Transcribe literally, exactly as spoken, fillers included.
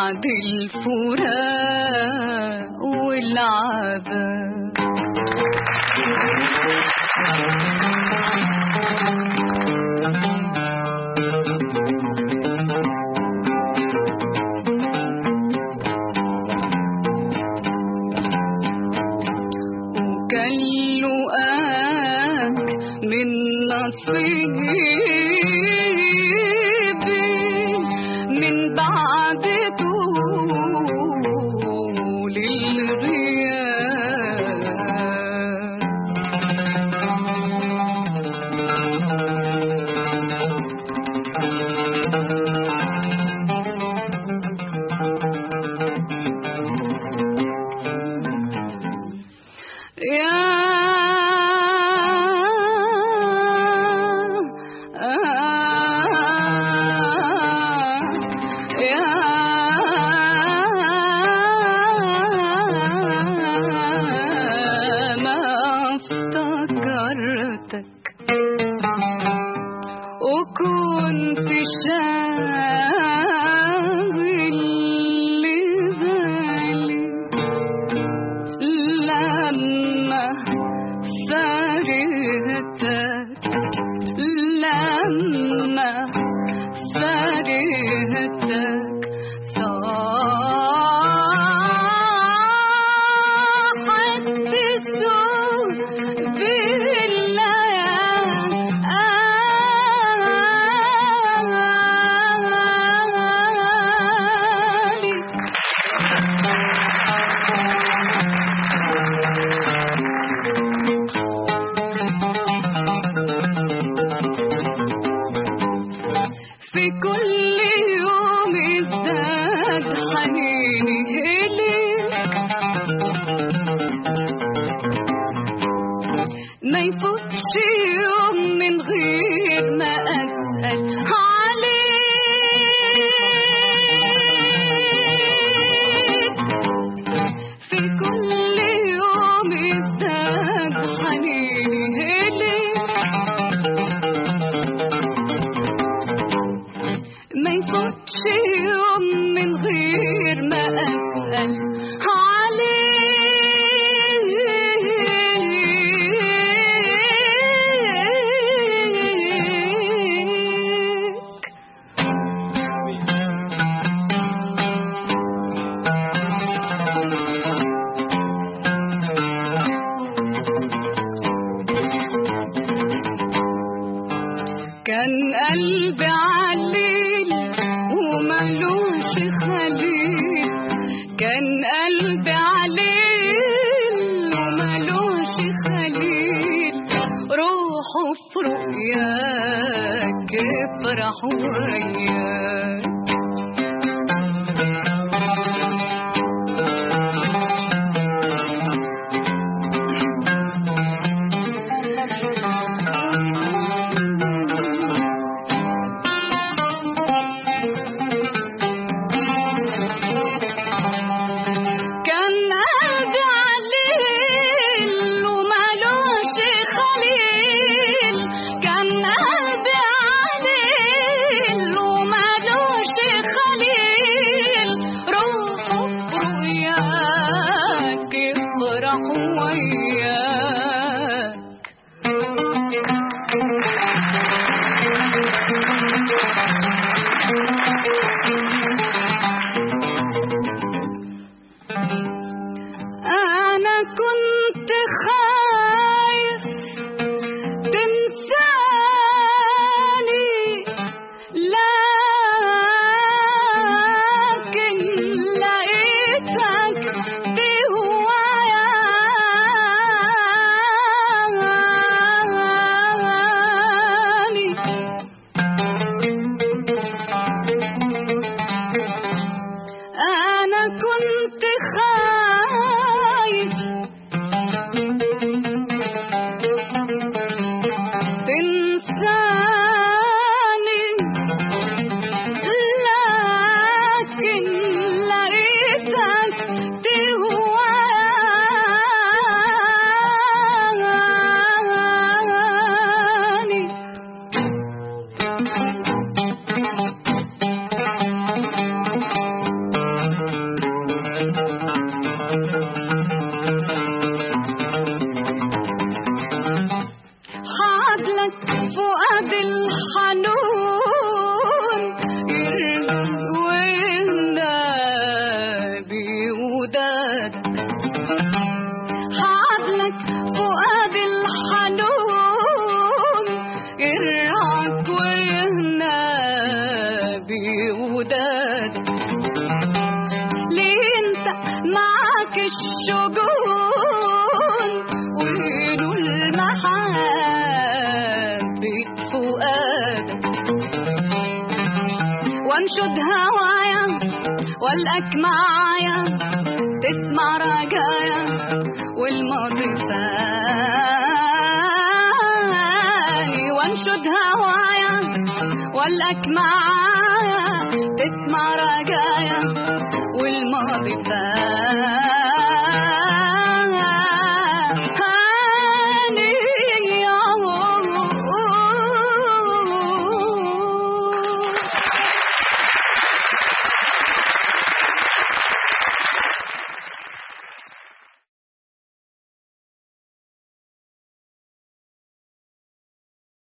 بعد الفراق والعذاب. وكان لقاك من نصيبي من بعد طول الغياب. يا وكنت شاغل بالي لما فارقتك لما فارقتك صاحت السوق في كل يوم ازداد حنيني إليك. ما يفوتش يوم من غير ما أسأل عليك. في كل يوم ازداد حنيني إليك. ما يفوتش يوم من غير ما أسأل عليك. كان قلبي عليل ومالوش خليل. كان قلبي عليل ومالوش خليل. روحوا في رؤياك افرحوا وياك. كان قلبي عليل ومالوش فؤاد الحنون يروينا بوداد حبلك فؤاد الحنون يرعك ويهنا بوداد ليه انت معاك الشجون وينو المحبة فؤادك وانشد هوايا والقاك معايا تسمع رجايا والماضي ثاني وانشد هوايا والقاك معايا تسمع رجايا والماضي ثاني